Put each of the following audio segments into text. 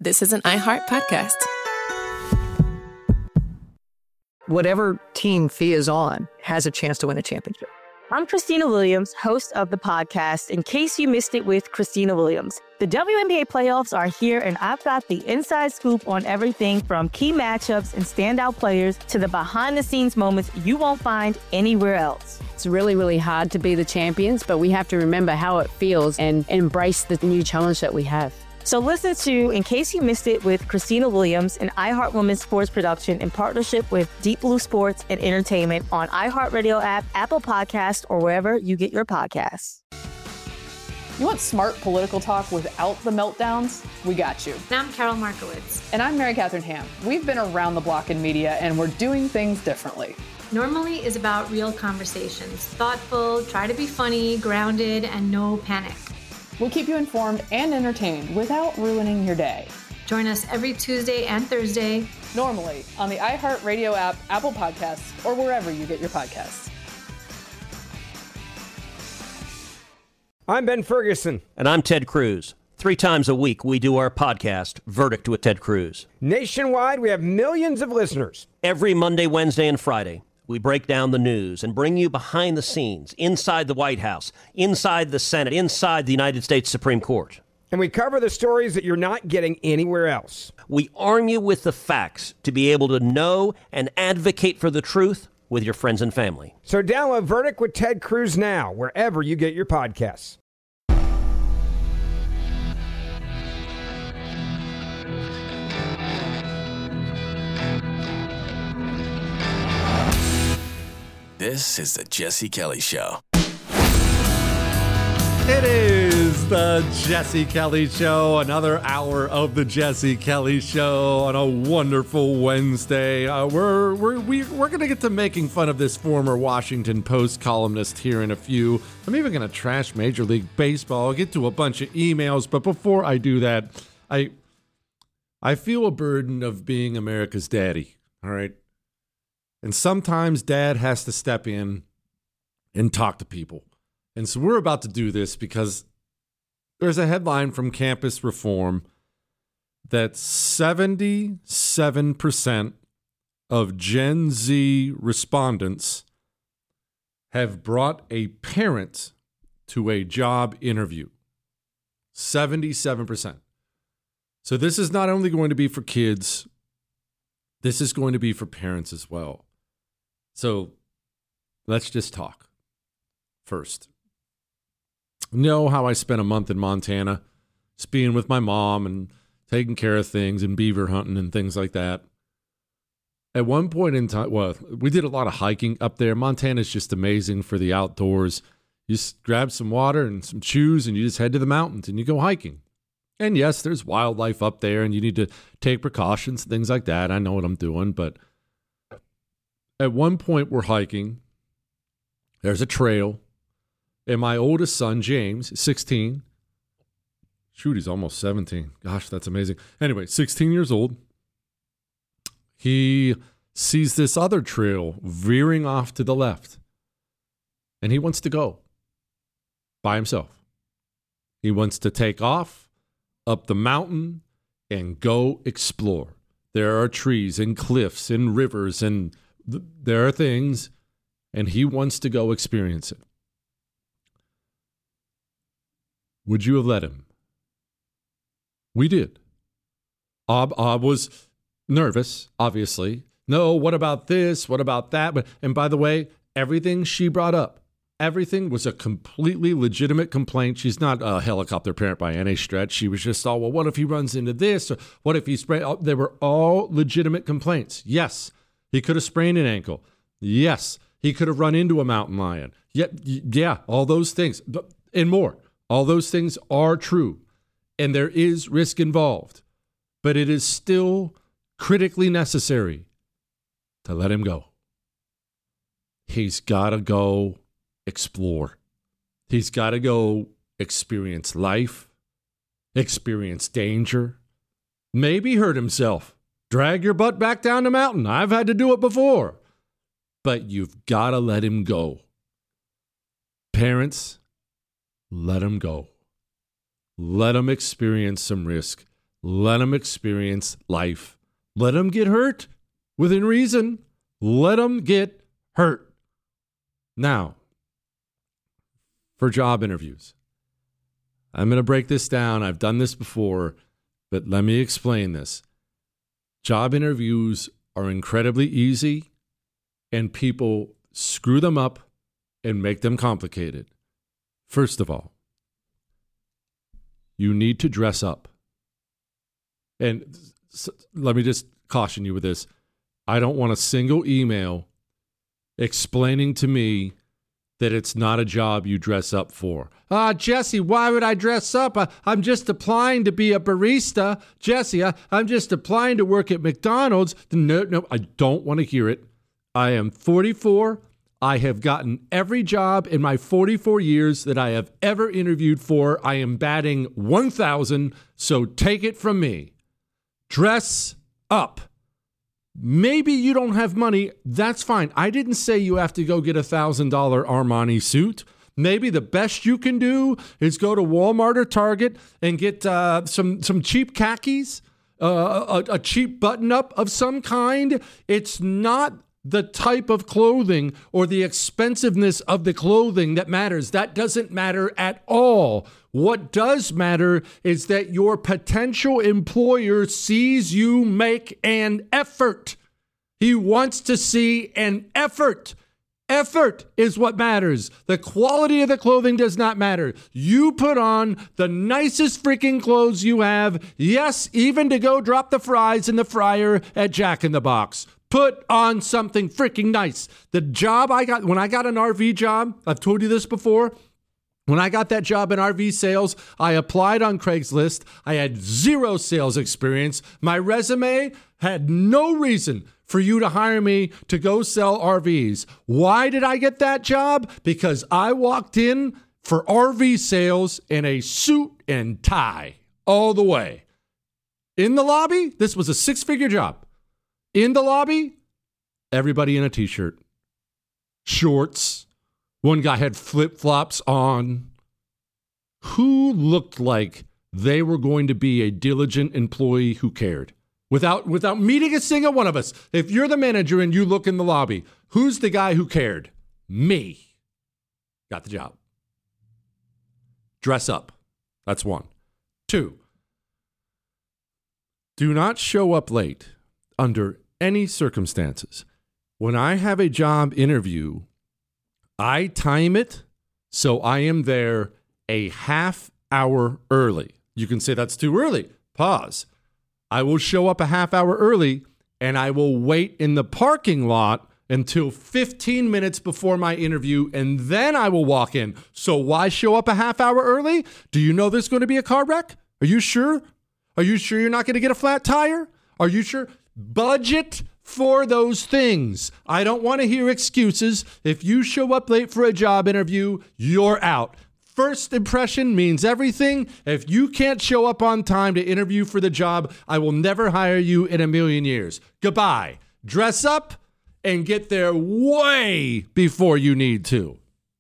this is an iHeart podcast. Whatever team Thea is on has a chance to win a championship. I'm Christina Williams, host of the podcast, In Case You Missed It with Christina Williams. The WNBA playoffs are here, and I've got the inside scoop on everything from key matchups and standout players to the behind-the-scenes moments you won't find anywhere else. It's really, really hard to be the champions, but we have to remember how it feels and embrace the new challenge that we have. So listen to In Case You Missed It with Christina Williams, an iHeart Women's sports production in partnership with Deep Blue Sports and Entertainment on iHeartRadio app, Apple Podcasts, or wherever you get your podcasts. You want smart political talk without the meltdowns? We got you. And I'm Carol Markowitz. And I'm Mary Catherine Ham. We've been around the block in media, and we're doing things differently. Normally is about real conversations. Thoughtful, try to be funny, grounded, and no panic. We'll keep you informed and entertained without ruining your day. Join us every Tuesday and Thursday. Normally on the iHeartRadio app, Apple Podcasts, or wherever you get your podcasts. I'm Ben Ferguson. And I'm Ted Cruz. 3 times a week, we do our podcast, Verdict with Ted Cruz. Nationwide, we have millions of listeners. Every Monday, Wednesday, and Friday, we break down the news and bring you behind the scenes, inside the White House, inside the Senate, inside the United States Supreme Court. And we cover the stories that you're not getting anywhere else. We arm you with the facts to be able to know and advocate for the truth with your friends and family. So download Verdict with Ted Cruz now, wherever you get your podcasts. This is the Jesse Kelly Show. It is the Jesse Kelly Show, another hour of the Jesse Kelly Show on a wonderful Wednesday. We're going to get to making fun of this former Washington Post columnist here in a few. I'm even going to trash Major League Baseball. I'll get to a bunch of emails, but before I do that, I feel a burden of being America's daddy, all right? And sometimes dad has to step in and talk to people. And so we're about to do this because there's a headline from Campus Reform that 77% of Gen Z respondents have brought a parent to a job interview. 77%. So this is not only going to be for kids, this is going to be for parents as well. So let's just talk first. You know how I spent a month in Montana, just being with my mom and taking care of things and beaver hunting and things like that. At one point in time, well, we did a lot of hiking up there. Montana's just amazing for the outdoors. You just grab some water and some shoes and you just head to the mountains and you go hiking. And yes, there's wildlife up there and you need to take precautions, things like that. I know what I'm doing, but at one point we're hiking. There's a trail. And my oldest son, James, 16. Shoot, he's almost 17. Gosh, that's amazing. Anyway, 16 years old. He sees this other trail veering off to the left. And he wants to go by himself. He wants to take off up the mountain and go explore. There are trees and cliffs and rivers and there are things, and he wants to go experience it. Would you have let him? We did. Ob was nervous, obviously. No, what about this? What about that? And by the way, everything she brought up, everything was a completely legitimate complaint. She's not a helicopter parent by any stretch. She was just all, well, what if he runs into this? Or what if he sprains? They were all legitimate complaints. Yes, he could have sprained an ankle. Yes, he could have run into a mountain lion. Yeah, all those things and more. All those things are true, and there is risk involved, but it is still critically necessary to let him go. He's got to go explore. He's got to go experience life, experience danger, maybe hurt himself, drag your butt back down the mountain. I've had to do it before, but you've got to let him go. Parents, let him go. Let him experience some risk. Let them experience life. Let them get hurt within reason. Let them get hurt. Now, for job interviews, I'm going to break this down. I've done this before, but let me explain this. Job interviews are incredibly easy, and people screw them up and make them complicated. First of all, you need to dress up. And let me just caution you with this. I don't want a single email explaining to me that it's not a job you dress up for. Jesse, why would I dress up? I'm just applying to be a barista. Jesse, I'm just applying to work at McDonald's. No, I don't want to hear it. I am 44. I have gotten every job in my 44 years that I have ever interviewed for. I am batting 1,000, so take it from me. Dress up. Maybe you don't have money. That's fine. I didn't say you have to go get $1,000 Armani suit. Maybe the best you can do is go to Walmart or Target and get some cheap khakis, a cheap button-up of some kind. It's not the type of clothing or the expensiveness of the clothing that matters. That doesn't matter at all. What does matter is that your potential employer sees you make an effort. He wants to see an effort. Effort is what matters. The quality of the clothing does not matter. You put on the nicest freaking clothes you have. Yes, even to go drop the fries in the fryer at Jack in the Box. Put on something freaking nice. The job I got, when I got an RV job, I've told you this before. When I got that job in RV sales, I applied on Craigslist. I had 0 sales experience. My resume had no reason for you to hire me to go sell RVs. Why did I get that job? Because I walked in for RV sales in a suit and tie all the way. In the lobby, this was a 6-figure job. In the lobby, everybody in a t-shirt, shorts. One guy had flip-flops on. Who looked like they were going to be a diligent employee who cared? Without meeting a single one of us. If you're the manager and you look in the lobby, who's the guy who cared? Me. Got the job. Dress up. That's 1. 2, do not show up late under any circumstances. When I have a job interview, I time it so I am there a half hour early. You can say that's too early. Pause. I will show up a half hour early and I will wait in the parking lot until 15 minutes before my interview, and then I will walk in. So why show up a half hour early? Do you know there's going to be a car wreck? Are you sure? Are you sure you're not going to get a flat tire? Are you sure? Budget for those things. I don't want to hear excuses. If you show up late for a job interview, you're out. First impression means everything. If you can't show up on time to interview for the job, I will never hire you in a million years. Goodbye. Dress up and get there way before you need to.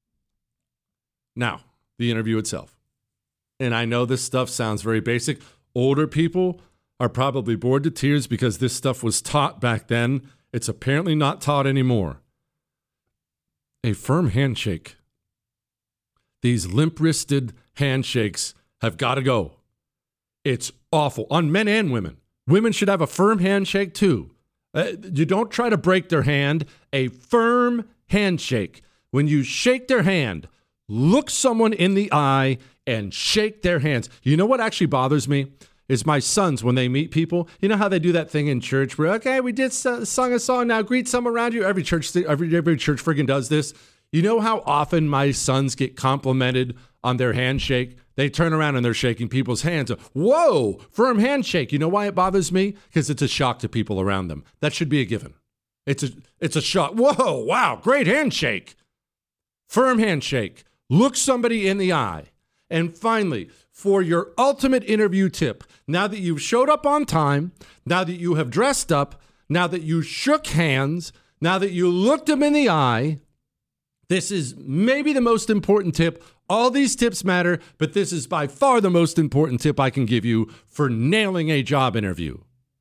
Now, the interview itself. And I know this stuff sounds very basic. Older people are probably bored to tears because this stuff was taught back then. It's apparently not taught anymore. A firm handshake. These limp-wristed handshakes have got to go. It's awful on men and women. Women should have a firm handshake too. You don't try to break their hand. A firm handshake. When you shake their hand, look someone in the eye and shake their hands. You know what actually bothers me? Is my sons, when they meet people, you know how they do that thing in church where, okay, we did sung a song, now greet someone around you. Every church friggin' does this. You know how often my sons get complimented on their handshake? They turn around and they're shaking people's hands. Whoa, firm handshake. You know why it bothers me? Because it's a shock to people around them. That should be a given. It's a shock. Whoa, wow, great handshake. Firm handshake. Look somebody in the eye. And finally, for your ultimate interview tip, now that you've showed up on time, now that you have dressed up, now that you shook hands, now that you looked them in the eye, this is maybe the most important tip All these tips matter, but this is by far the most important tip I can give you for nailing a job interview.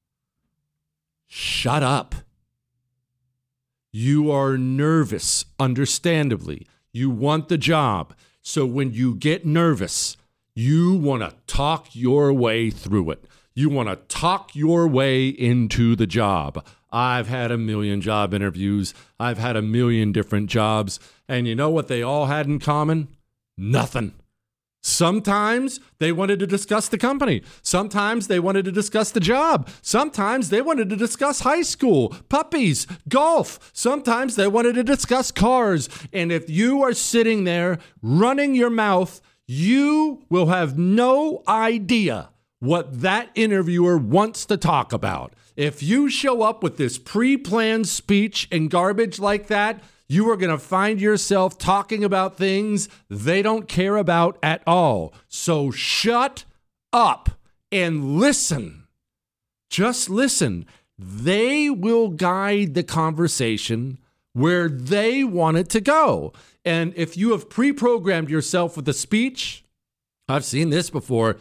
Shut up. You are nervous, understandably. You want the job. So when you get nervous, you want to talk your way through it. You want to talk your way into the job. I've had a million job interviews. I've had a million different jobs. And you know what they all had in common? Nothing. Sometimes they wanted to discuss the company. Sometimes they wanted to discuss the job. Sometimes they wanted to discuss high school, puppies, golf. Sometimes they wanted to discuss cars. And if you are sitting there running your mouth, you will have no idea what that interviewer wants to talk about. If you show up with this pre-planned speech and garbage like that, you are going to find yourself talking about things they don't care about at all. So shut up and listen. Just listen. They will guide the conversation where they want it to go. And if you have pre-programmed yourself with a speech, I've seen this before,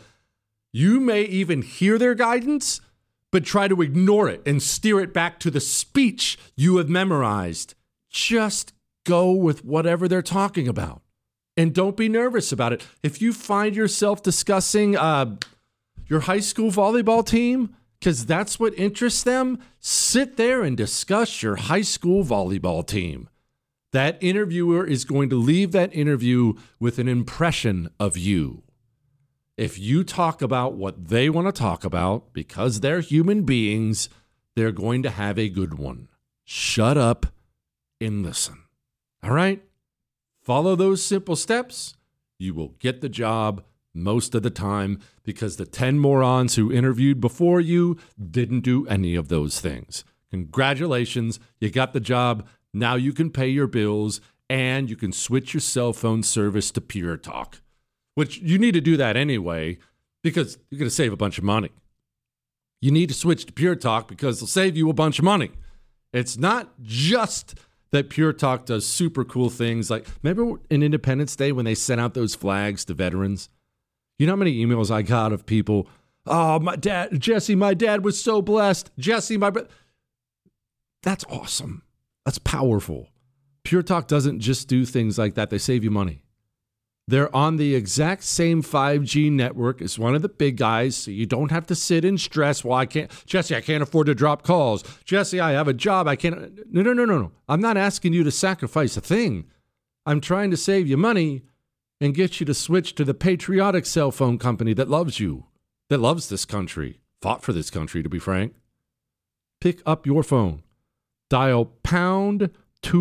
you may even hear their guidance, but try to ignore it and steer it back to the speech you have memorized. Just go with whatever they're talking about. And don't be nervous about it. If you find yourself discussing your high school volleyball team, because that's what interests them, sit there and discuss your high school volleyball team. That interviewer is going to leave that interview with an impression of you. If you talk about what they want to talk about, because they're human beings, they're going to have a good one. Shut up and listen. All right? Follow those simple steps. You will get the job most of the time because the 10 morons who interviewed before you didn't do any of those things. Congratulations. You got the job. Now you can pay your bills and you can switch your cell phone service to Pure Talk, which you need to do that anyway because you're going to save a bunch of money. You need to switch to Pure Talk because it'll save you a bunch of money. It's not just that Pure Talk does super cool things. Like, remember in Independence Day when they sent out those flags to veterans? You know how many emails I got of people, oh, my dad, Jesse, my dad was so blessed. Jesse, that's awesome. That's powerful. Pure Talk doesn't just do things like that. They save you money. They're on the exact same 5G network as one of the big guys, so you don't have to sit and stress, well, I can't afford to drop calls. Jesse, I have a job. I can't. No. I'm not asking you to sacrifice a thing. I'm trying to save you money and get you to switch to the patriotic cell phone company that loves you, that loves this country, fought for this country, to be frank. Pick up your phone. Dial pound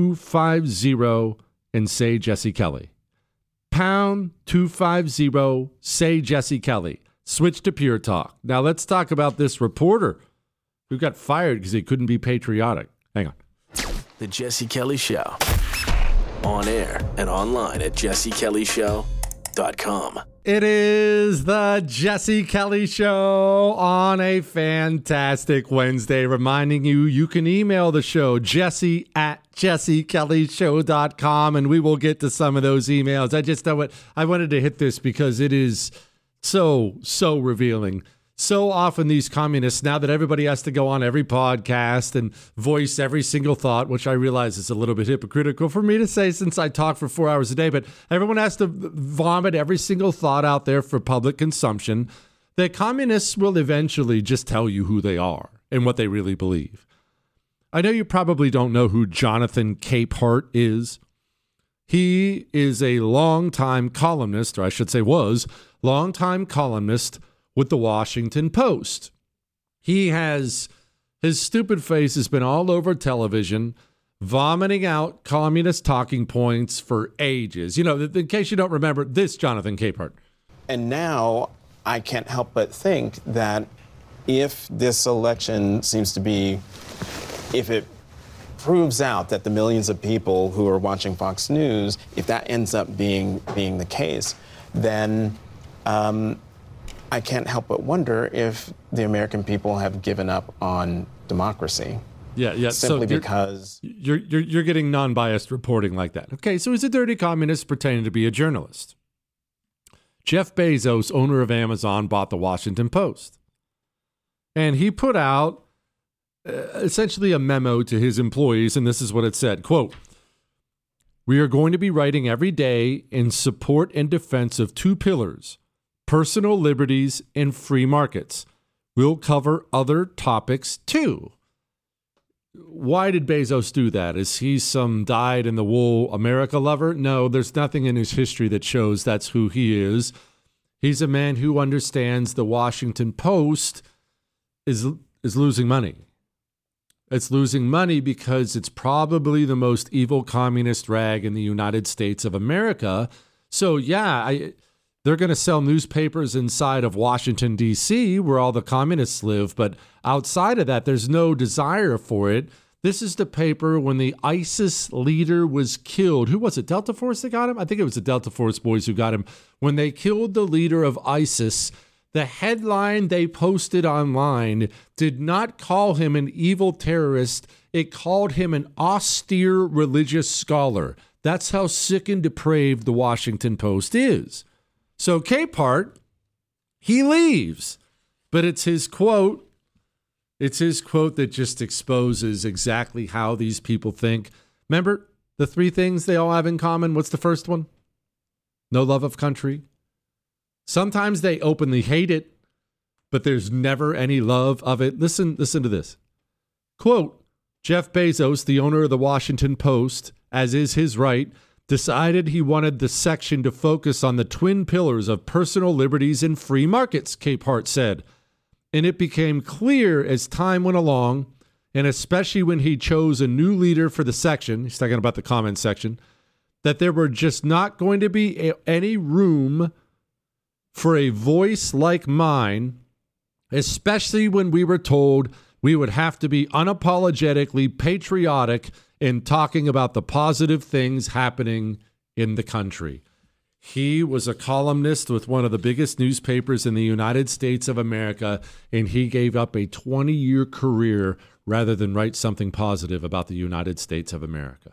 250 and say Jesse Kelly. Pound 250, say Jesse Kelly. Switch to Pure Talk. Now let's talk about this reporter who got fired because he couldn't be patriotic. Hang on. The Jesse Kelly Show. On air and online at jessekellyshow.com. It is the Jesse Kelly Show on a fantastic Wednesday, reminding you you can email the show, jesse@jessekellyshow.com, and we will get to some of those emails. I wanted to hit this because it is so revealing. So often these communists, now that everybody has to go on every podcast and voice every single thought, which I realize is a little bit hypocritical for me to say since I talk for 4 hours a day, but everyone has to vomit every single thought out there for public consumption. The communists will eventually just tell you who they are and what they really believe. I know you probably don't know who Jonathan Capehart is. He is a longtime columnist, or I should say was, longtime columnist with the Washington Post. His stupid face has been all over television, vomiting out communist talking points for ages. You know, in case you don't remember, this Jonathan Capehart. And now I can't help but think that if this election if it proves out that the millions of people who are watching Fox News, if that ends up being the case, then I can't help but wonder if the American people have given up on democracy. Yeah. Simply because you're getting non-biased reporting like that. Okay, so he's a dirty communist pretending to be a journalist. Jeff Bezos, owner of Amazon, bought the Washington Post. And he put out essentially a memo to his employees, and this is what it said, quote, "We are going to be writing every day in support and defense of two pillars, personal liberties and free markets. We'll cover other topics too." Why did Bezos do that? Is he some dyed-in-the-wool America lover? No, there's nothing in his history that shows that's who he is. He's a man who understands the Washington Post is losing money. It's losing money because it's probably the most evil communist rag in the United States of America. So, yeah, they're going to sell newspapers inside of Washington, D.C., where all the communists live. But outside of that, there's no desire for it. This is the paper when the ISIS leader was killed. Who was it? Delta Force that got him? I think it was the Delta Force boys who got him. When they killed the leader of ISIS, the headline they posted online did not call him an evil terrorist. It called him an austere religious scholar. That's how sick and depraved the Washington Post is. So Capehart, he leaves, but it's his quote. It's his quote that just exposes exactly how these people think. Remember the three things they all have in common? What's the first one? No love of country. Sometimes they openly hate it, but there's never any love of it. Listen to this. Quote, "Jeff Bezos, the owner of the Washington Post, as is his right, decided he wanted the section to focus on the twin pillars of personal liberties and free markets," Capehart said. "And it became clear as time went along, and especially when he chose a new leader for the section," he's talking about the comments section, "that there were just not going to be any room for a voice like mine, especially when we were told we would have to be unapologetically patriotic in talking about the positive things happening in the country." He was a columnist with one of the biggest newspapers in the United States of America, and he gave up a 20-year career rather than write something positive about the United States of America.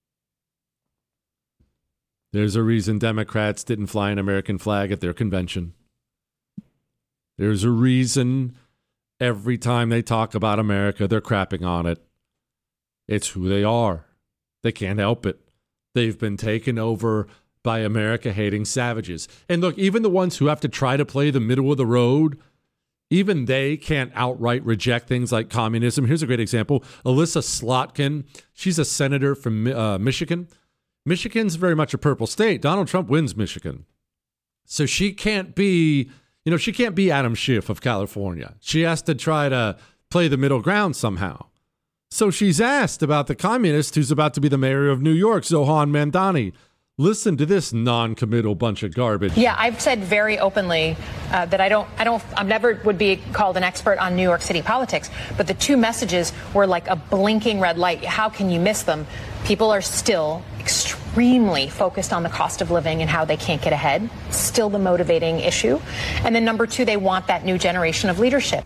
There's a reason Democrats didn't fly an American flag at their convention. There's a reason every time they talk about America, they're crapping on it. It's who they are. They can't help it. They've been taken over by America-hating savages. And look, even the ones who have to try to play the middle of the road, even they can't outright reject things like communism. Here's a great example. Alyssa Slotkin, she's a senator from Michigan. Michigan's very much a purple state. Donald Trump wins Michigan. So she can't be, she can't be Adam Schiff of California. She has to try to play the middle ground somehow. So she's asked about the communist who's about to be the mayor of New York, Zohan Mandani. Listen to this non-committal bunch of garbage. Yeah, I've said very openly that I never would be called an expert on New York City politics, but the two messages were like a blinking red light. How can you miss them? People are still extremely focused on the cost of living and how they can't get ahead. Still the motivating issue. And then number two, they want that new generation of leadership.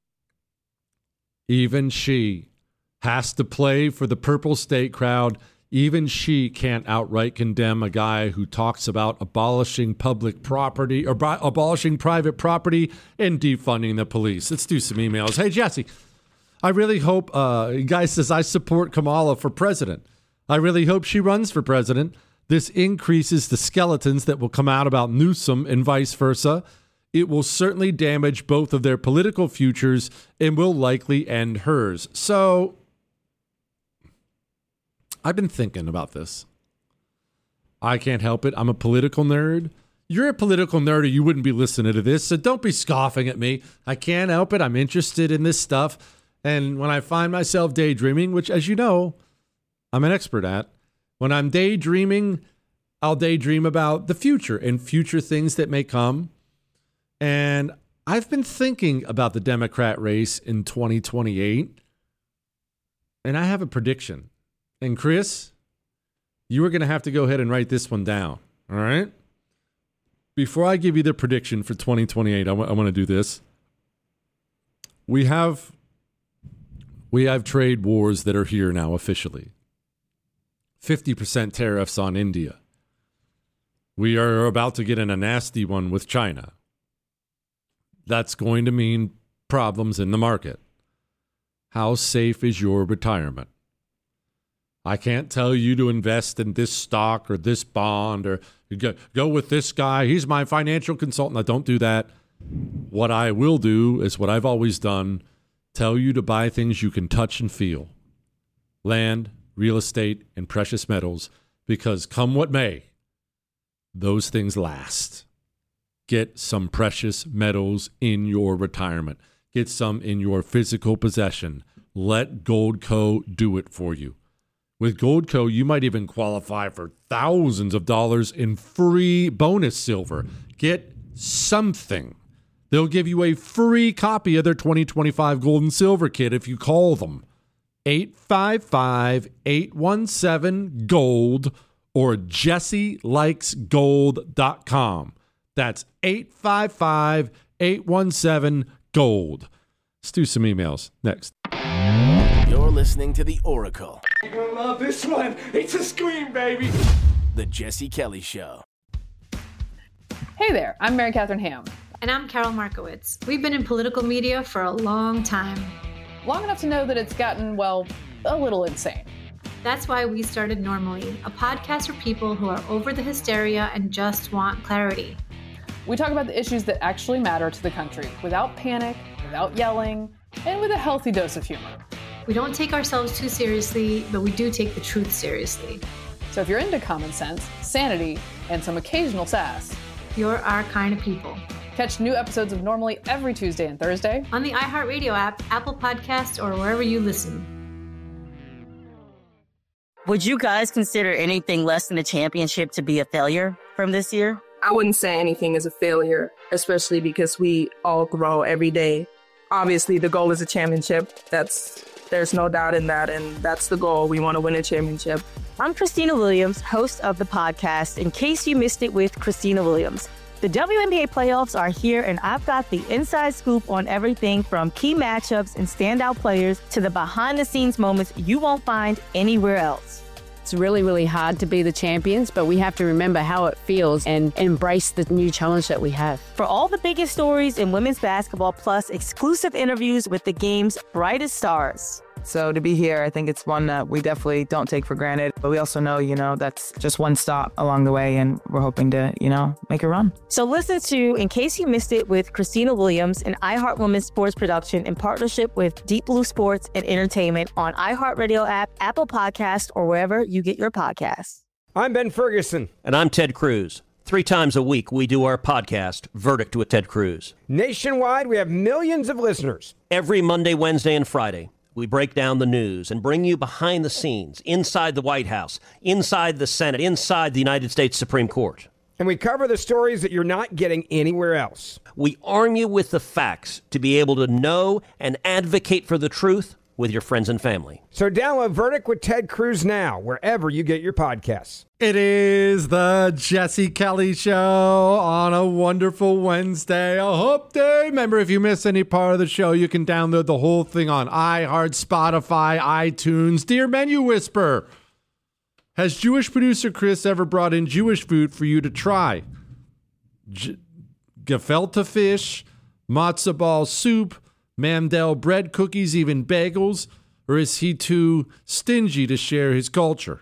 Even she has to play for the purple state crowd. Even she can't outright condemn a guy who talks about abolishing public property or abolishing private property and defunding the police. Let's do some emails. Hey, Jesse, I really hope, guy says, I support Kamala for president. I really hope she runs for president. This increases the skeletons that will come out about Newsom and vice versa. It will certainly damage both of their political futures and will likely end hers. So I've been thinking about this. I can't help it. I'm a political nerd. You're a political nerd or you wouldn't be listening to this, so don't be scoffing at me. I can't help it. I'm interested in this stuff. And when I find myself daydreaming, which, as you know, I'm an expert at, when I'm daydreaming, I'll daydream about the future and future things that may come. And I've been thinking about the Democrat race in 2028, and I have a prediction. And Chris, you are going to have to go ahead and write this one down, all right? Before I give you the prediction for 2028, I want to do this. We have trade wars that are here now officially. 50% tariffs on India. We are about to get in a nasty one with China. That's going to mean problems in the market. How safe is your retirement? I can't tell you to invest in this stock or this bond or go with this guy. He's my financial consultant. I don't do that. What I will do is what I've always done, tell you to buy things you can touch and feel. Land, real estate, and precious metals, because come what may, those things last. Get some precious metals in your retirement. Get some in your physical possession. Let Goldco do it for you. With Goldco, you might even qualify for thousands of dollars in free bonus silver. Get something. They'll give you a free copy of their 2025 gold and silver kit if you call them. 855-817-GOLD or JessieLikesGold.com. That's 855-817-GOLD. Let's do some emails next. You're listening to The Oracle. You're gonna love this one. It's a scream, baby. The Jesse Kelly Show. Hey there, I'm Mary Catherine Ham. And I'm Carol Markowitz. We've been in political media for a long time. Long enough to know that it's gotten, well, a little insane. That's why we started Normally, a podcast for people who are over the hysteria and just want clarity. We talk about the issues that actually matter to the country without panic, without yelling, and with a healthy dose of humor. We don't take ourselves too seriously, but we do take the truth seriously. So if you're into common sense, sanity, and some occasional sass, you're our kind of people. Catch new episodes of Normally every Tuesday and Thursday on the iHeartRadio app, Apple Podcasts, or wherever you listen. Would you guys consider anything less than a championship to be a failure from this year? I wouldn't say anything is a failure, especially because we all grow every day. Obviously, the goal is a championship. There's no doubt in that, and that's the goal. We want to win a championship. I'm Christina Williams, host of the podcast In Case You Missed It with Christina Williams. The WNBA playoffs are here, and I've got the inside scoop on everything from key matchups and standout players to the behind-the-scenes moments you won't find anywhere else. It's really, really hard to be the champions, but we have to remember how it feels and embrace the new challenge that we have. For all the biggest stories in women's basketball, plus exclusive interviews with the game's brightest stars. So to be here, I think it's one that we definitely don't take for granted. But we also know, that's just one stop along the way, and we're hoping to, make a run. So listen to In Case You Missed It with Christina Williams, an iHeart Women's sports production in partnership with Deep Blue Sports and Entertainment on iHeartRadio app, Apple Podcasts, or wherever you get your podcasts. I'm Ben Ferguson. And I'm Ted Cruz. 3 times a week, we do our podcast, Verdict with Ted Cruz. Nationwide, we have millions of listeners. Every Monday, Wednesday, and Friday, we break down the news and bring you behind the scenes, inside the White House, inside the Senate, inside the United States Supreme Court. And we cover the stories that you're not getting anywhere else. We arm you with the facts to be able to know and advocate for the truth with your friends and family. So download Verdict with Ted Cruz now, wherever you get your podcasts. It is the Jesse Kelly Show on a wonderful Wednesday, a hump day. Remember, if you miss any part of the show, you can download the whole thing on iHeart, Spotify, iTunes. Dear Menu Whisperer, has Jewish producer Chris ever brought in Jewish food for you to try? Gefilte fish, matzo ball soup, Mandel bread cookies, even bagels? Or is he too stingy to share his culture?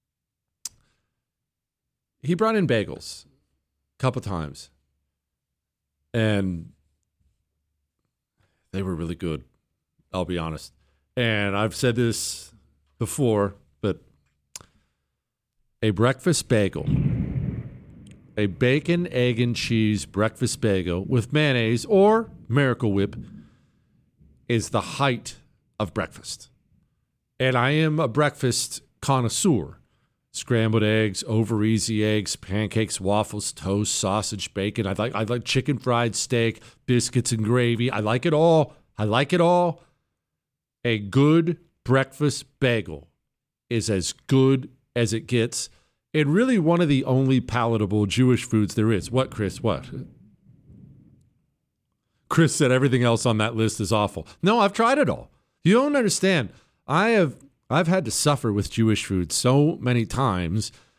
He brought in bagels a couple times, and they were really good, I'll be honest. And I've said this before, but a breakfast bagel, a bacon, egg, and cheese breakfast bagel with mayonnaise or Miracle Whip is the height of breakfast. And I am a breakfast connoisseur. Scrambled eggs, over easy eggs, pancakes, waffles, toast, sausage, bacon. I like chicken fried steak, biscuits and gravy. I like it all. A good breakfast bagel is as good as it gets, and really one of the only palatable Jewish foods there is. What, Chris? What? Chris said everything else on that list is awful. No, I've tried it all. You don't understand. I've had to suffer with Jewish food so many times.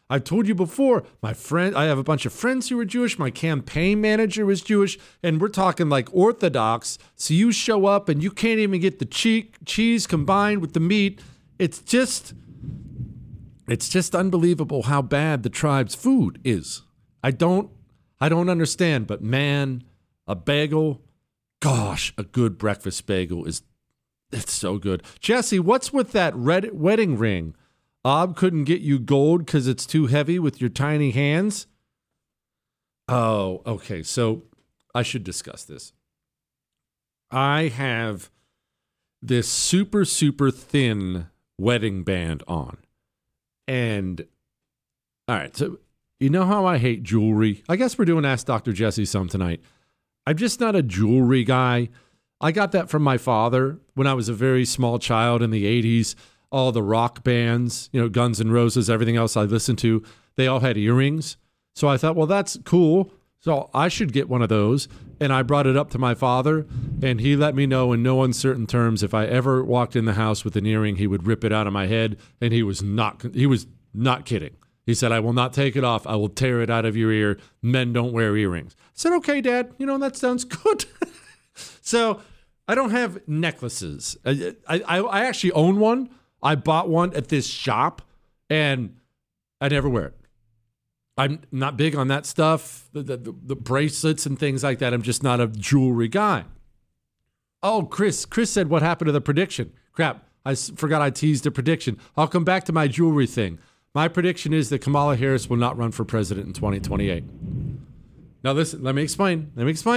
I've told you before, I have a bunch of friends who are Jewish. My campaign manager was Jewish, and we're talking like Orthodox. So you show up and you can't even get the cheese combined with the meat. It's just unbelievable how bad the tribe's food is. I don't understand, but man, a bagel, gosh, a good breakfast bagel it's so good. Jesse, what's with that red wedding ring? Ob couldn't get you gold because it's too heavy with your tiny hands? Oh, okay. So I should discuss this. I have this super, super thin wedding band on. And, all right, so you know how I hate jewelry? I guess we're doing Ask Dr. Jesse some tonight. I'm just not a jewelry guy. I got that from my father when I was a very small child in the 80s. All the rock bands, Guns N' Roses, everything else I listened to, they all had earrings. So I thought, well, that's cool. So I should get one of those. And I brought it up to my father, and he let me know in no uncertain terms if I ever walked in the house with an earring, he would rip it out of my head. And he was not kidding. He said, I will not take it off. I will tear it out of your ear. Men don't wear earrings. I said, okay, Dad, that sounds good. So I don't have necklaces. I actually own one. I bought one at this shop, and I never wear it. I'm not big on that stuff, the bracelets and things like that. I'm just not a jewelry guy. Oh, Chris said, what happened to the prediction? Crap, I forgot I teased a prediction. I'll come back to my jewelry thing. My prediction is that Kamala Harris will not run for president in 2028. Now listen, let me explain.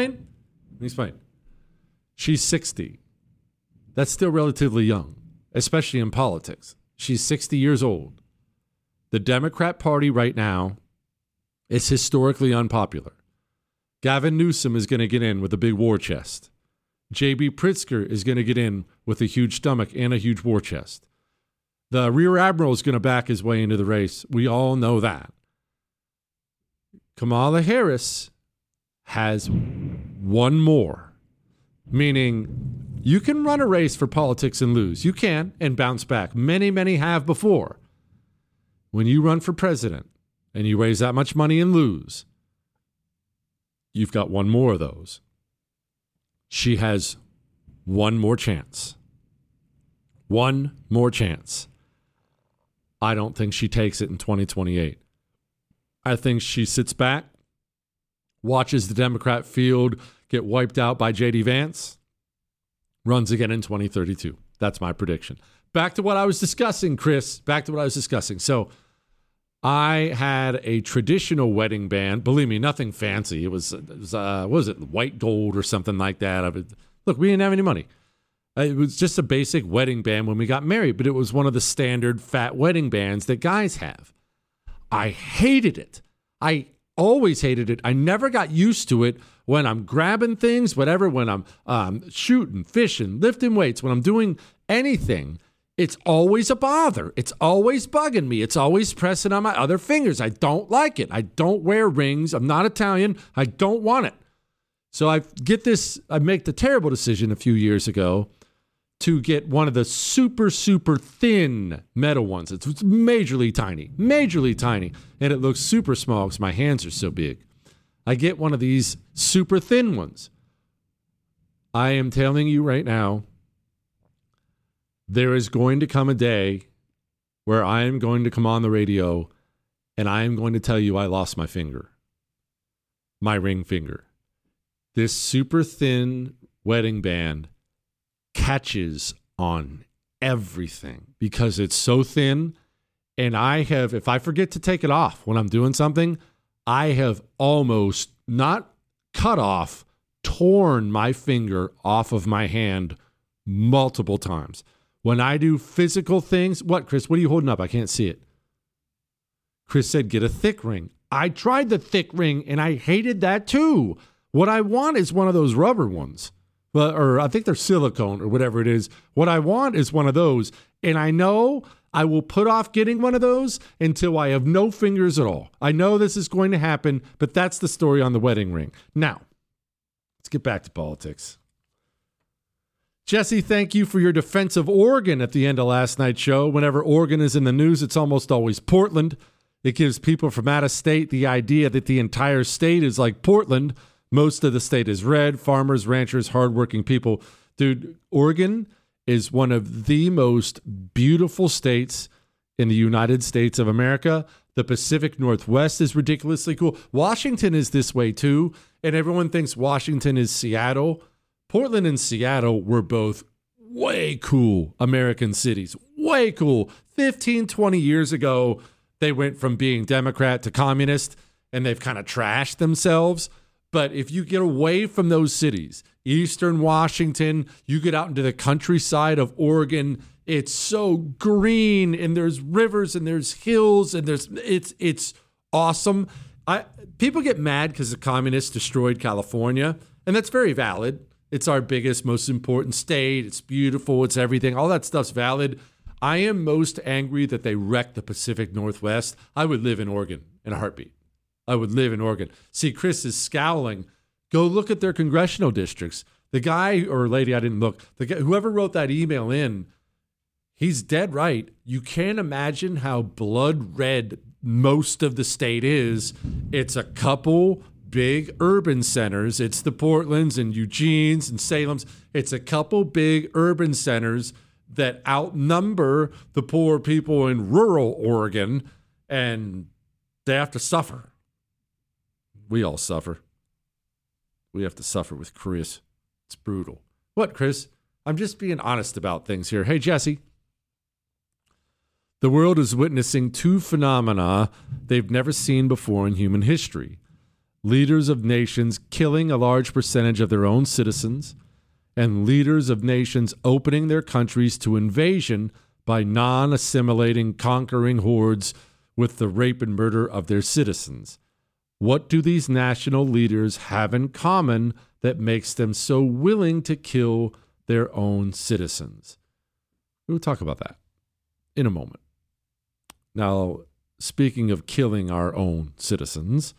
She's 60. That's still relatively young, especially in politics. She's 60 years old. The Democrat Party right now is historically unpopular. Gavin Newsom is going to get in with a big war chest. J.B. Pritzker is going to get in with a huge stomach and a huge war chest. The Rear Admiral is going to back his way into the race. We all know that. Kamala Harris has one more. Meaning, you can run a race for politics and lose. You can, and bounce back. Many, many have before. When you run for president and you raise that much money and lose, you've got one more of those. She has one more chance. One more chance. I don't think she takes it in 2028. I think she sits back, watches the Democrat field get wiped out by J.D. Vance, runs again in 2032. That's my prediction. Back to what I was discussing, Chris. So I had a traditional wedding band. Believe me, nothing fancy. It was what was it, white gold or something like that. Look, we didn't have any money. It was just a basic wedding band when we got married, but it was one of the standard fat wedding bands that guys have. I hated it. I always hated it. I never got used to it when I'm grabbing things, whatever, when I'm shooting, fishing, lifting weights, when I'm doing anything. It's always a bother. It's always bugging me. It's always pressing on my other fingers. I don't like it. I don't wear rings. I'm not Italian. I don't want it. So I make the terrible decision a few years ago to get one of the super, super thin metal ones. It's majorly tiny, and it looks super small because my hands are so big. I get one of these super thin ones. I am telling you right now, there is going to come a day where I am going to come on the radio and I am going to tell you I lost my finger, my ring finger. This super thin wedding band catches on everything because it's so thin. And if I forget to take it off when I'm doing something, I have almost not cut off, torn my finger off of my hand multiple times. When I do physical things, what, Chris? What are you holding up? I can't see it. Chris said, get a thick ring. I tried the thick ring and I hated that too. What I want is one of those rubber ones. Well, or I think they're silicone or whatever it is. What I want is one of those. And I know I will put off getting one of those until I have no fingers at all. I know this is going to happen, but that's the story on the wedding ring. Now, let's get back to politics. Jesse, thank you for your defense of Oregon at the end of last night's show. Whenever Oregon is in the news, it's almost always Portland. It gives people from out of state the idea that the entire state is like Portland. Most of the state is red, farmers, ranchers, hardworking people. Dude, Oregon is one of the most beautiful states in the United States of America. The Pacific Northwest is ridiculously cool. Washington is this way too, and everyone thinks Washington is Seattle. Portland and Seattle were both way cool American cities. Way cool. 15, 20 years ago, they went from being Democrat to communist, and they've kind of trashed themselves. But if you get away from those cities, Eastern Washington, you get out into the countryside of Oregon, it's so green, and there's rivers and there's hills, and it's awesome. People get mad because the communists destroyed California, and that's very valid. It's our biggest, most important state. It's beautiful. It's everything. All that stuff's valid. I am most angry that they wrecked the Pacific Northwest. I would live in Oregon in a heartbeat. I would live in Oregon. See, Chris is scowling. Go look at their congressional districts. The guy or lady, I didn't look. The guy, whoever wrote that email in, he's dead right. You can't imagine how blood red most of the state is. It's a couple big urban centers. It's the Portlands and Eugenes and Salems. It's a couple big urban centers that outnumber the poor people in rural Oregon, and they have to suffer. We all suffer. We have to suffer with Chris. It's brutal. What, Chris? I'm just being honest about things here. Hey, Jesse. The world is witnessing two phenomena they've never seen before in human history. Leaders of nations killing a large percentage of their own citizens, and leaders of nations opening their countries to invasion by non-assimilating, conquering hordes with the rape and murder of their citizens. What do these national leaders have in common that makes them so willing to kill their own citizens? We'll talk about that in a moment. Now, speaking of killing our own citizens,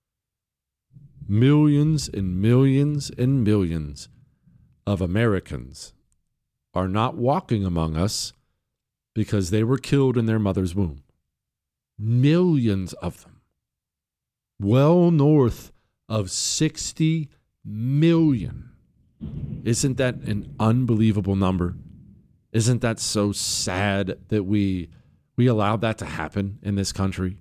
millions and millions and millions of Americans are not walking among us because they were killed in their mother's womb. Millions of them. Well north of 60 million. Isn't that an unbelievable number? Isn't that so sad that we allowed that to happen in this country?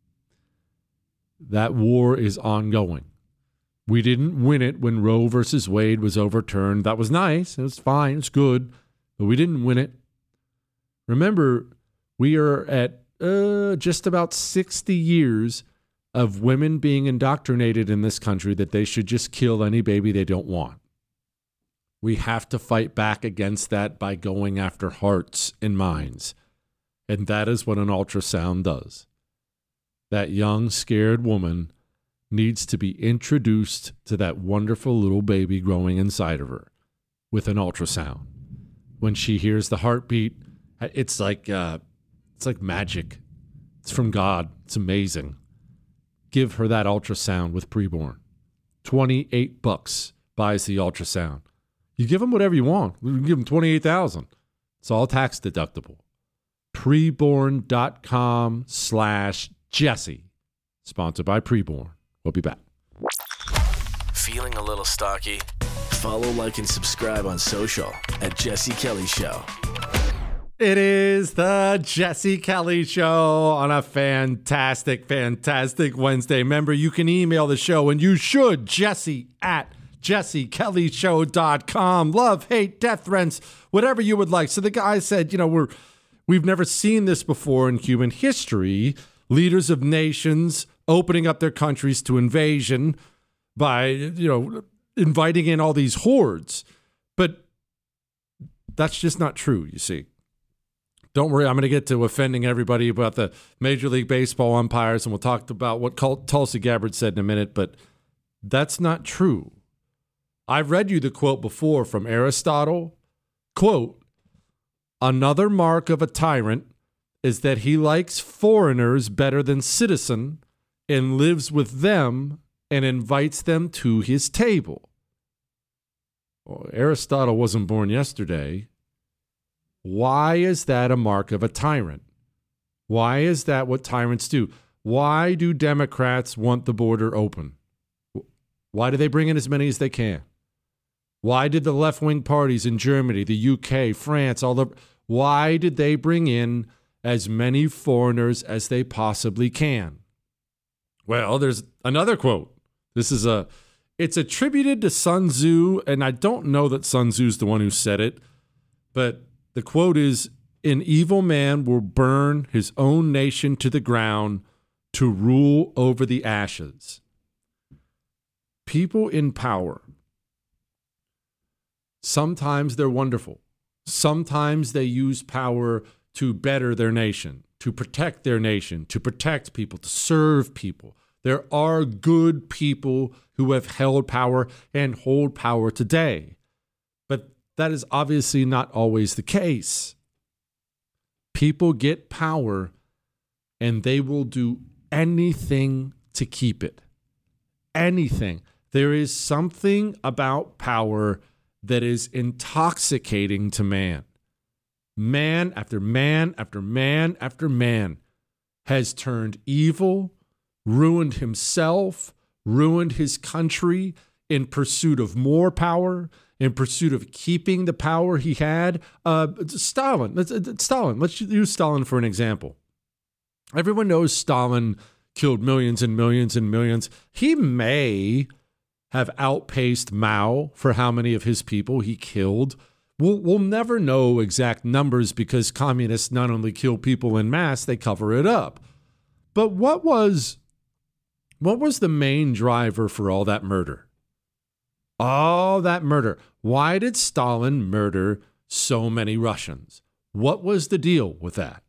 That war is ongoing. We didn't win it when Roe versus Wade was overturned. That was nice. It was fine. It's good. But we didn't win it. Remember, we are at just about 60 years of women being indoctrinated in this country that they should just kill any baby they don't want. We have to fight back against that by going after hearts and minds. And that is what an ultrasound does. That young, scared woman needs to be introduced to that wonderful little baby growing inside of her with an ultrasound. When she hears the heartbeat, it's like magic. It's from God. It's amazing. Give her that ultrasound with preborn. $28 buys the ultrasound. You give them whatever you want. We can give them $28,000. It's all tax deductible. Preborn.com/Jesse. Sponsored by Preborn. We'll be back. Feeling a little stocky? Follow, like, and subscribe on social at Jesse Kelly Show. It is the Jesse Kelly Show on a fantastic, fantastic Wednesday. Remember, you can email the show, and you should, jesse@jessekellyshow.com. Love, hate, death threats, whatever you would like. So the guy said, we've never seen this before in human history. Leaders of nations opening up their countries to invasion by, inviting in all these hordes. But that's just not true, you see. Don't worry, I'm going to get to offending everybody about the Major League Baseball umpires, and we'll talk about what Tulsi Gabbard said in a minute, but that's not true. I've read you the quote before from Aristotle. Quote, "Another mark of a tyrant is that he likes foreigners better than citizen and lives with them and invites them to his table." Well, Aristotle wasn't born yesterday. Why is that a mark of a tyrant? Why is that what tyrants do? Why do Democrats want the border open? Why do they bring in as many as they can? Why did the left-wing parties in Germany, the UK, France, why did they bring in as many foreigners as they possibly can? Well, there's another quote. It's attributed to Sun Tzu, and I don't know that Sun Tzu's the one who said it, but the quote is, "An evil man will burn his own nation to the ground to rule over the ashes." People in power, sometimes they're wonderful. Sometimes they use power to better their nation, to protect their nation, to protect people, to serve people. There are good people who have held power and hold power today. But that is obviously not always the case. People get power and they will do anything to keep it. Anything. There is something about power that is intoxicating to man. Man after man after man after man has turned evil, ruined himself, ruined his country in pursuit of more power, in pursuit of keeping the power he had. Stalin. Let's use Stalin for an example. Everyone knows Stalin killed millions and millions and millions. He may have outpaced Mao for how many of his people he killed. We'll never know exact numbers because communists not only kill people en masse, they cover it up. But what was the main driver for all that murder? All that murder. Why did Stalin murder so many Russians? What was the deal with that?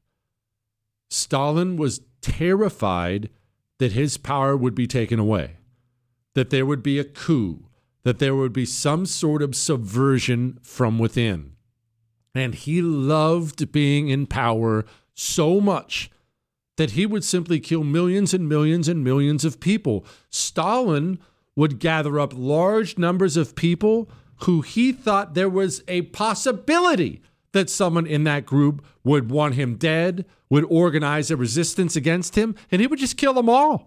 Stalin was terrified that his power would be taken away, that there would be a coup, that there would be some sort of subversion from within. And he loved being in power so much that he would simply kill millions and millions and millions of people. Stalin would gather up large numbers of people who he thought there was a possibility that someone in that group would want him dead, would organize a resistance against him, and he would just kill them all.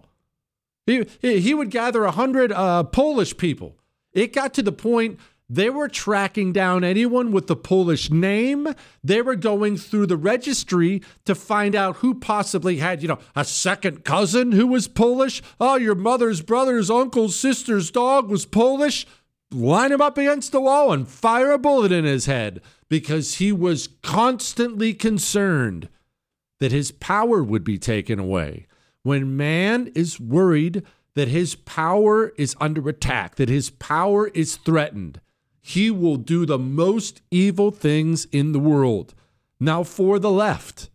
He would gather 100 Polish people. It got to the point they were tracking down anyone with the Polish name. They were going through the registry to find out who possibly had, a second cousin who was Polish. Oh, your mother's brother's uncle's sister's dog was Polish. Line him up against the wall and fire a bullet in his head because he was constantly concerned that his power would be taken away. When man is worried that his power is under attack, that his power is threatened, he will do the most evil things in the world. Now, for the left,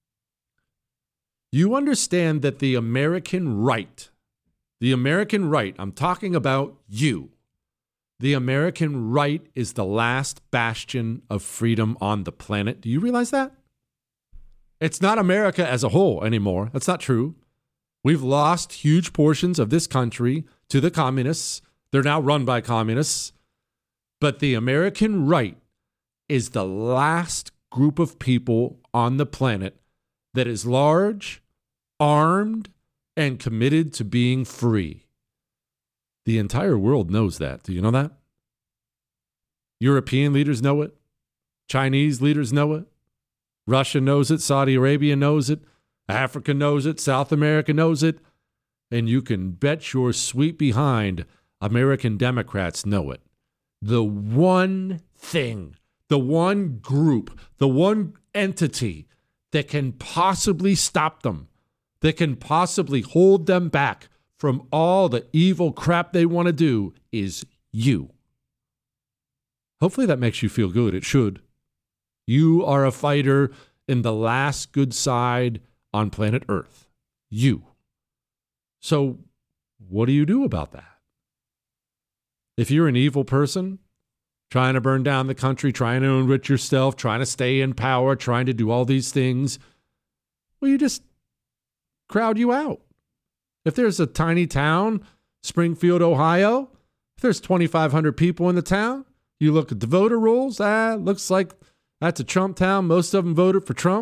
you understand that the American right, I'm talking about you, the American right is the last bastion of freedom on the planet. Do you realize that? It's not America as a whole anymore. That's not true. We've lost huge portions of this country to the communists. They're now run by communists. But the American right is the last group of people on the planet that is large, armed, and committed to being free. The entire world knows that. Do you know that? European leaders know it. Chinese leaders know it. Russia knows it. Saudi Arabia knows it. Africa knows it. South America knows it. And you can bet your sweet behind American Democrats know it. The one thing, the one group, the one entity that can possibly stop them, that can possibly hold them back from all the evil crap they want to do is you. Hopefully that makes you feel good. It should. You are a fighter in the last good side on planet Earth. You. So what do you do about that? If you're an evil person, trying to burn down the country, trying to enrich yourself, trying to stay in power, trying to do all these things, well, you just crowd you out. If there's a tiny town, Springfield, Ohio, if there's 2,500 people in the town, you look at the voter rolls, looks like that's a Trump town. Most of them voted for Trump.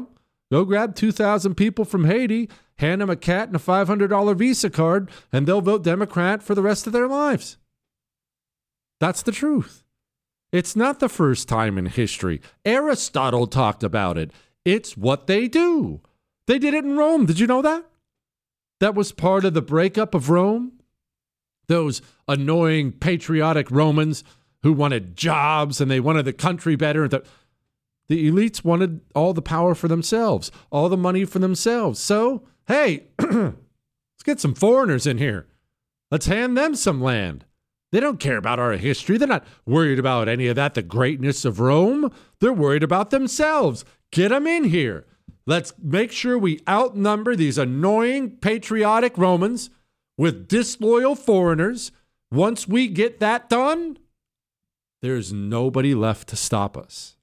Go grab 2,000 people from Haiti, hand them a cat and a $500 Visa card, and they'll vote Democrat for the rest of their lives. That's the truth. It's not the first time in history. Aristotle talked about it. It's what they do. They did it in Rome. Did you know that? That was part of the breakup of Rome. Those annoying patriotic Romans who wanted jobs and they wanted the country better. The elites wanted all the power for themselves, all the money for themselves. So, hey, let's get some foreigners in here. Let's hand them some land. They don't care about our history. They're not worried about any of that, the greatness of Rome. They're worried about themselves. Get them in here. Let's make sure we outnumber these annoying patriotic Romans with disloyal foreigners. Once we get that done, there's nobody left to stop us.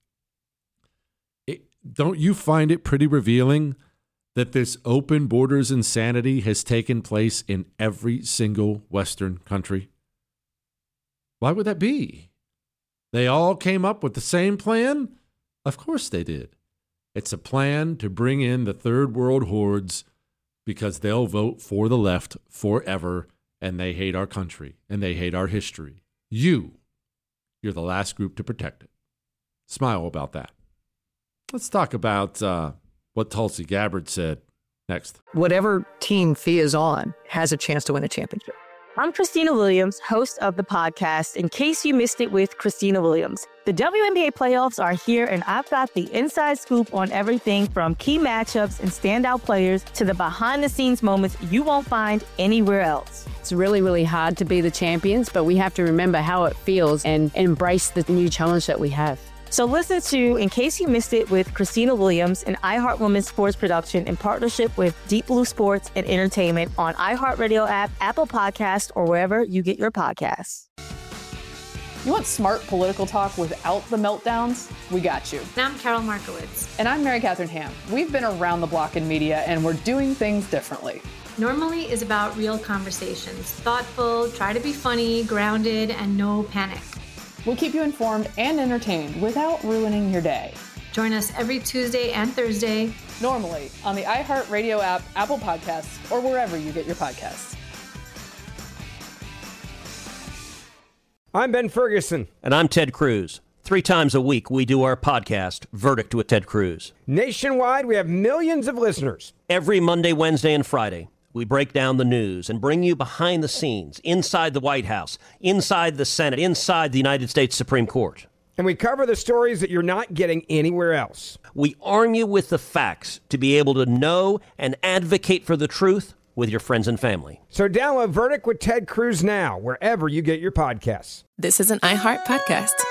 Don't you find it pretty revealing that this open borders insanity has taken place in every single Western country? Why would that be? They all came up with the same plan? Of course they did. It's a plan to bring in the third world hordes because they'll vote for the left forever, and they hate our country, and they hate our history. You're the last group to protect it. Smile about that. Let's talk about what Tulsi Gabbard said next. Whatever team Fee is on has a chance to win a championship. I'm Christina Williams, host of the podcast, In Case You Missed It with Christina Williams. The WNBA playoffs are here, and I've got the inside scoop on everything from key matchups and standout players to the behind-the-scenes moments you won't find anywhere else. It's really, really hard to be the champions, but we have to remember how it feels and embrace the new challenge that we have. So listen to In Case You Missed It with Christina Williams, an iHeart Women's sports production in partnership with Deep Blue Sports and Entertainment on iHeartRadio app, Apple Podcasts, or wherever you get your podcasts. You want smart political talk without the meltdowns? We got you. And I'm Carol Markowitz. And I'm Mary Catherine Ham. We've been around the block in media, and we're doing things differently. Normally is about real conversations. Thoughtful, try to be funny, grounded, and no panic. We'll keep you informed and entertained without ruining your day. Join us every Tuesday and Thursday. Normally on the iHeartRadio app, Apple Podcasts, or wherever you get your podcasts. I'm Ben Ferguson. And I'm Ted Cruz. 3 times a week, we do our podcast, Verdict with Ted Cruz. Nationwide, we have millions of listeners. Every Monday, Wednesday, and Friday, we break down the news and bring you behind the scenes, inside the White House, inside the Senate, inside the United States Supreme Court. And we cover the stories that you're not getting anywhere else. We arm you with the facts to be able to know and advocate for the truth with your friends and family. So download Verdict with Ted Cruz now, wherever you get your podcasts. This is an iHeart podcast.